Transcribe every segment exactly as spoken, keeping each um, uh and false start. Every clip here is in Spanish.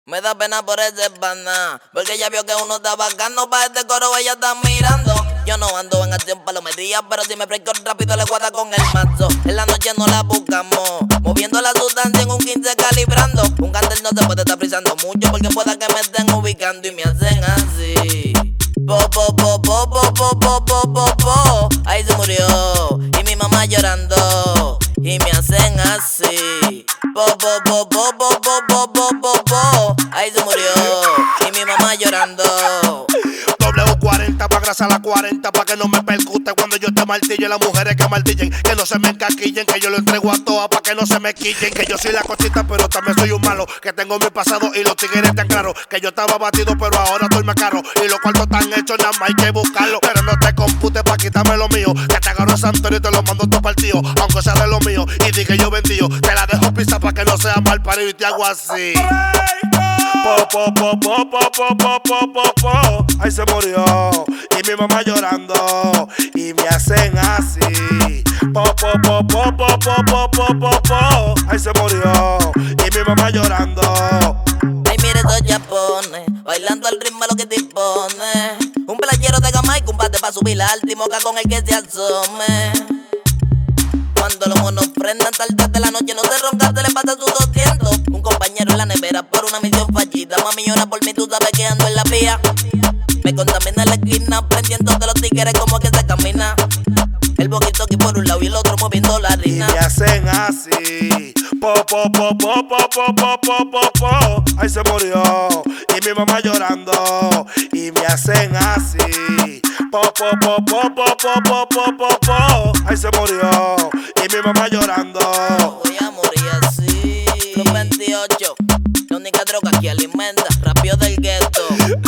Me da pena por ese pana, porque ella vio que uno está bacano. Pa' este coro ella está mirando. Yo no ando en acción palomería, pero si me fresco rápido le guarda con el mazo. En la noche no la buscamos, moviendo la sustancia en un quince calibrando. Un cartel no se puede estar frisando mucho, porque pueda que me estén ubicando y me hacen así. Po, po, po, po, po, po, po, po, po, po. Ahí se murió, y mi mamá llorando, y me hacen así. Po, po, po, po, po, po, po, po, po, po. Ahí se murió, y mi mamá llorando. W cuarenta pa' grasa la cuarenta, pa' que no me percute cuando yo te martille. Las mujeres que martillen, que no se me encaquillen, que yo lo entrego a todas pa' que no se me quillen. Que yo soy la cosita pero también soy un malo, que tengo mi pasado y los tigres tan claros. Que yo estaba batido pero ahora estoy más caro, y los cuartos están hechos, nada más hay que buscarlo. Pero no te computes pa' quitarme lo mío, que te agarro a Santorio y te lo mando todo partido. Aunque sea de lo mío y di que yo vendío, te la dejo pisa pa' que no sea mal parido y te hago así. Po, po, po, po, po, po, po, po, po, po. Ahí se murió, y mi mamá llorando, y me hacen así. Po, po, po, po, po, po, po, po, po, po. Ahí se murió, y mi mamá llorando. Ay, mire esos japones, bailando al ritmo lo que dispone. Un playero de gama y combate pa' subir al timoca con el que se asome. Cuando los monos prendan tarde de la noche, no se ronca, se le pasa sus doscientos. Un compañero en la nevera por una misión fallida. Mami llora por mí, tú sabes que ando en la vía. Me contamina la esquina, prendiendo de los tigres como que se camina. El boquito aquí por un lado y el otro moviendo la harina. Y me hacen así. Po, po, po, po, po, po, po, po, po, po. Ahí se murió, y mi mamá llorando, y me hacen así. Po, po, po, po, po, po, po, po, po, po. Ahí se murió, y mi mamá llorando. Voy a morir así. Los veintiocho, la única droga que alimenta. Rapio del gueto.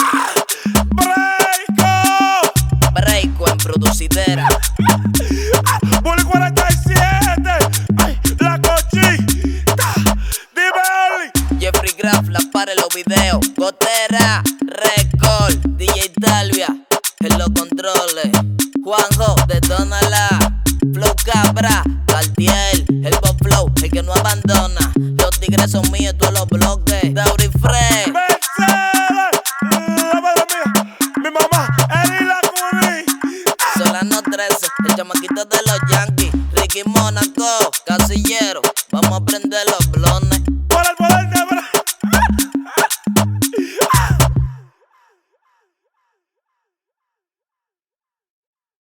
¡Breako! Breako en producidera. Bully cuarenta y siete. Ay, la cochita. Dime, Oli. Jeffrey Graff, la para los videos. Gotera, Record, D J Talvia, en los controles. Juanjo, detónala. Flow Cabra, Cartier, el Bob Flow, el que no abandona. Los tigres son míos, todos los bloques. Dauri Fred. Mercedes, la madre mía, mi mamá, Eri la Curí. Solano trece, el chamaquito de los Yankees. Ricky Mónaco, Casillero, vamos a prenderlo.